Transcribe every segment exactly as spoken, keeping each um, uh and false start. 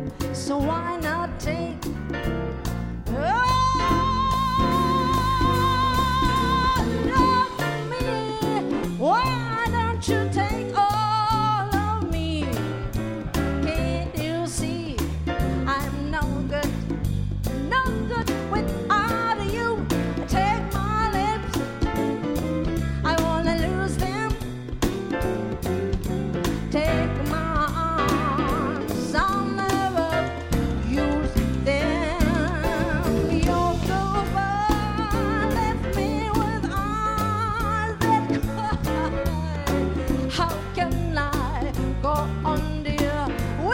So why not take all of me? Why don't you take all of me? Can't you see I'm no good, no good without you? Take my lips, I wanna lose them. Take my arms, I'll never use them. Your goodbye left me with eyes that cry. How can I go on, dear,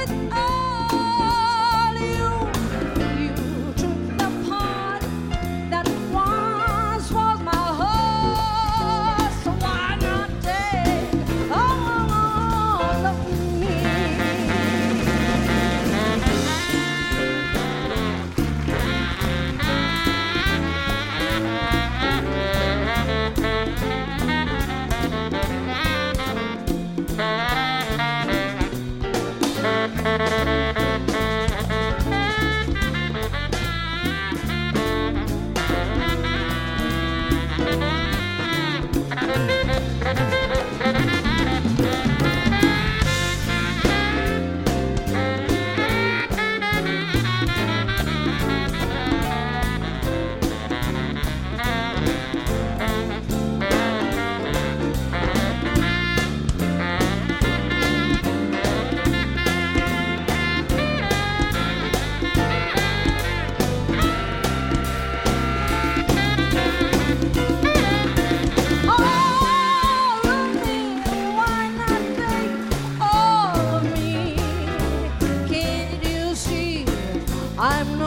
without you? You took the part that once was my heart. So why not take all of me? All of me, why not take all of me? Can't you see I'm